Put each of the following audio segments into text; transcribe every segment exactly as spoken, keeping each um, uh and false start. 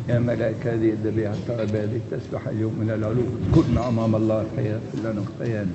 يا ملاك هذه الذبيحة الطيبة هذه تسبح اليوم من العلو. كنا أمام الله الحياة كلنا خيان.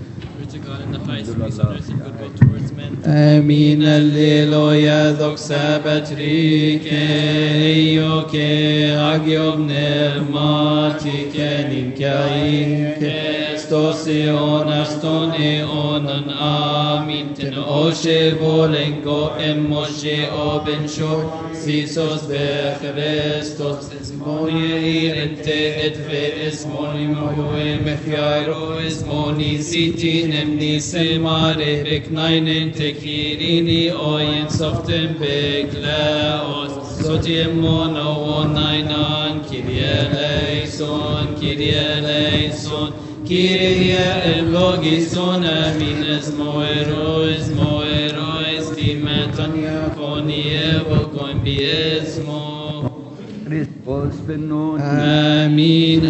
آمين. Alleluia. Doxa Patrike Ioke Agio Pneumatike Ninkai Christos Eonaston Eonan Amin Ten Oshe Volengo Emoshe Obensho Sisos Be Christos Esmoni Ente Etve Esmoni Mohue Mechiaro Esmoni Sitin Emni Semare Beknainen Tekirini Oyen Soften Beklaos Sotiemon Onainan Kyrie Eleison Kyrie Eleison Kyrie Elogison Amin Esmoero Esmoero Estimeton Yakonie Vokon Biesmo Christos benun. آمين.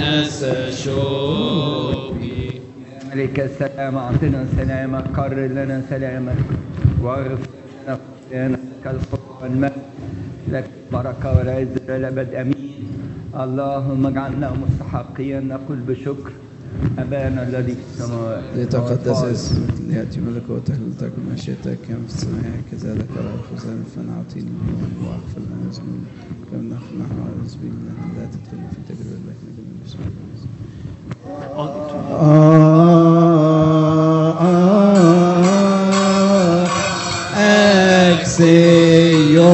أسشوبي ملك السلام أعطنا سلامك، قرر لنا سلامك، واغفر لنا خطايانا كالخطى والماء، لك البركة والعز إلى الأبد. آمين. اللهم اجعلنا مستحقين نقول بشكر أبانا الذي في السماوات. ليتقدس اسمك، ليأتي ملكوتك، لتكن مشيئتك كما في السماء كذلك على الأرض. خبزنا أعطينا اليوم واغفر لنا ذنوبنا كما نغفر نحن المذنبين لنا، لا تدخلنا في تجربة لكن نجنا من الشر. Exeo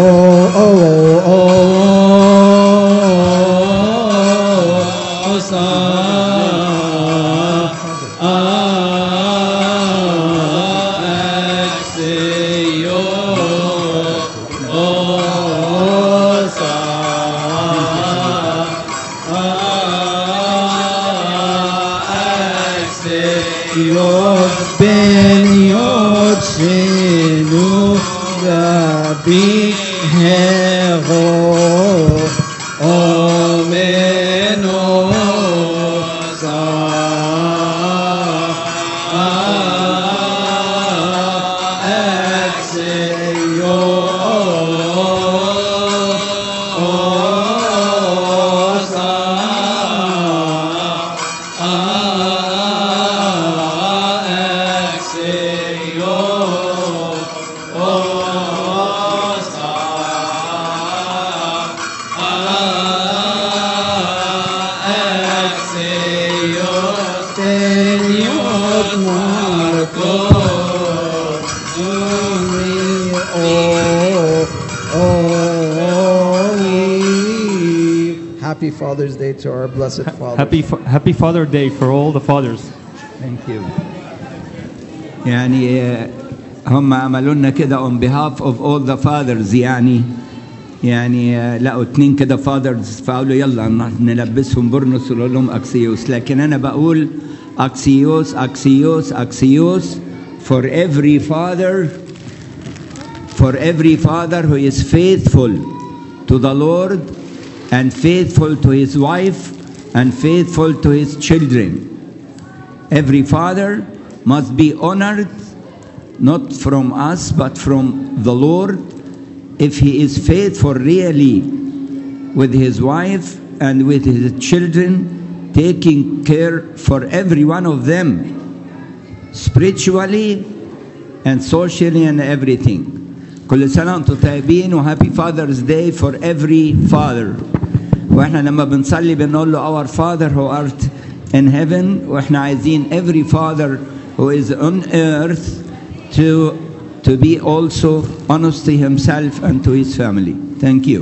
Happy Father's Day to our blessed Father. Happy Happy Father Day for all the fathers. Thank you. يعني هم عملوا لنا كده on behalf of all the fathers، يعني يعني لقوا اتنين كده fathers فقالوا يلا نلبسهم برنس ونقول لهم أكسيوس، لكن أنا بقول أكسيوس أكسيوس أكسيوس for every father for every father who is faithful to the Lord and faithful to his wife and faithful to his children. Every father must be honored, not from us but from the Lord, if he is faithful really with his wife and with his children, taking care for every one of them spiritually and socially and everything. كل سنة وانتم طيبين و happy Father's Day for every father. واحنا لما بنصلي بنقول له our father who art in heaven، واحنا عايزين every father who is on earth to to be also honest to himself and to his family. Thank you.